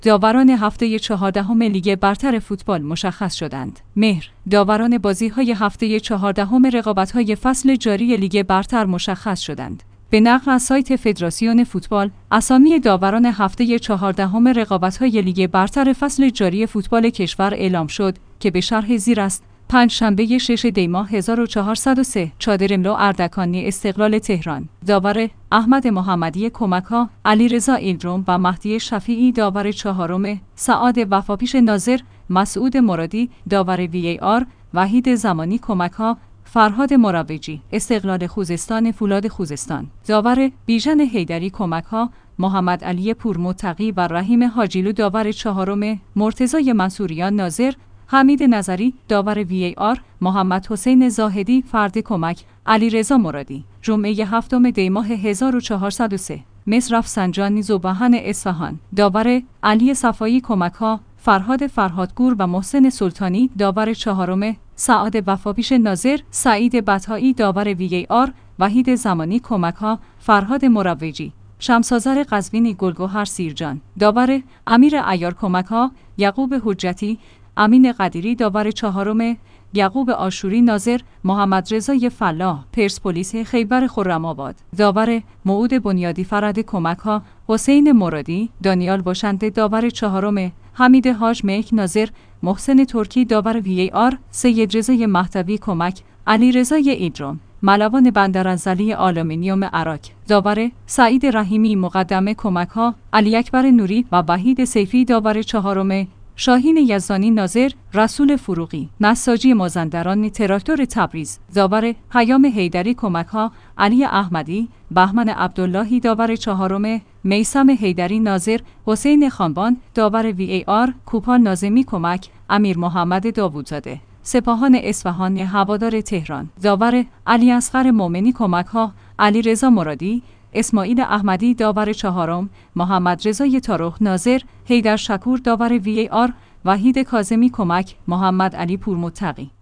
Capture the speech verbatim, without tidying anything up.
داوران هفته چهاردهم لیگ برتر فوتبال مشخص شدند. مهر: داوران بازی‌های هفته چهاردهم رقابت‌های فصل جاری لیگ برتر مشخص شدند. به نقل از سایت فدراسیون فوتبال، اسامی داوران هفته چهاردهم رقابت‌های لیگ برتر فصل جاری فوتبال کشور اعلام شد که به شرح زیر است: پنجشنبه شش دی ماه هزار و چهارصد و سه، چادرملو اردکانی استقلال تهران. داور: احمد محمدی کمک‌ها، علیرضا ایلدروم و مهدی شفیعی. داور چهارم: سعاد وفاپیش ناظر، مسعود مرادی. داور وی ای آر: وحید زمانی کمک‌ها، فرهاد مروجی استقلال خوزستان فولاد خوزستان. داور: بیژن حیدری کمک‌ها، محمد علی پورمتقی و رحیم حاجیلو. داور چهارم: مرتضی منصوریان ناظر، حمید نظری. داور وی ای آر: محمد حسین زاهدی فرد کمک، علیرضا مرادی. جمعه هفتم دی ماه هزار و چهارصد و سه، مصر رفسنجانی ذوباهن اصفهان. داور: علی صفایی کمک‌ها، فرهاد فرهادگور و محسن سلطانی. داور چهارم: سعاد وفاپیش ناظر، سعید بطائی. داور وی ای آر: وحید زمانی کمک‌ها، فرهاد مروجی. شمس‌آذر قزوینی گلگهر سیرجان. داور: امیر عیار کمک‌ها، یعقوب حجتی، امین قدیری. داور چهارم: یعقوب آشوری ناظر، محمد رضای فلاح پرسپولیس خیبر خرم‌آباد. داور: موعود بنیادی فرد کمک‌ها، حسین مرادی، دانیال باشنده. داور چهارم: حمید حاج ملک ناظر، محسن ترکی. داور وی ای آر: سید رضای مهدوی کمک، علیرضای ایلدروم. ملوان بندرانزلی آلومینیوم عراق. داور: سعید رحیمی مقدمه کمک‌ها، علی اکبر نوری و وحید سیفی. داور چهارم: شاهین یزدانی ناظر، رسول فروغی نساجی مازندران تراکتور تبریز. داور: پیام حیدری کمک‌ها، علی احمدی، بهمن عبداللهی. داور چهارم: میثم حیدری ناظر، حسین خانبان. داور وی ای آر: کوپان ناظمی کمک، امیر محمد داوودزاده. سپاهان اصفهان هوادار تهران. داور: علی اصغر مومنی کمک‌ها، علیرضا مرادی، اسماعیل احمدی. داور چهارم: محمد رضای تارخ ناظر، حیدر شکور. داور وی ای آر: وحید کاظمی کمک، محمد علی پورمتقی.